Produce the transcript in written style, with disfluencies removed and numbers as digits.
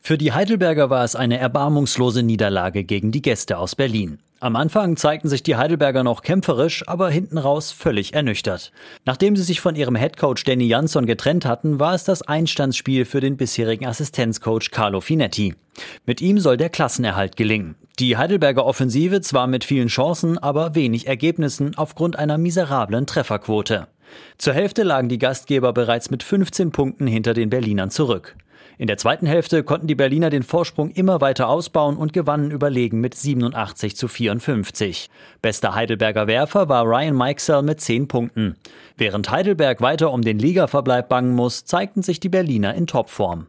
Für die Heidelberger war es eine erbarmungslose Niederlage gegen die Gäste aus Berlin. Am Anfang zeigten sich die Heidelberger noch kämpferisch, aber hinten raus völlig ernüchtert. Nachdem sie sich von ihrem Headcoach Danny Jansson getrennt hatten, war es das Einstandsspiel für den bisherigen Assistenzcoach Carlo Finetti. Mit ihm soll der Klassenerhalt gelingen. Die Heidelberger Offensive zwar mit vielen Chancen, aber wenig Ergebnissen aufgrund einer miserablen Trefferquote. Zur Hälfte lagen die Gastgeber bereits mit 15 Punkten hinter den Berlinern zurück. In der zweiten Hälfte konnten die Berliner den Vorsprung immer weiter ausbauen und gewannen überlegen mit 87:54. Bester Heidelberger Werfer war Ryan Mikesell mit 10 Punkten. Während Heidelberg weiter um den Ligaverbleib bangen muss, zeigten sich die Berliner in Topform.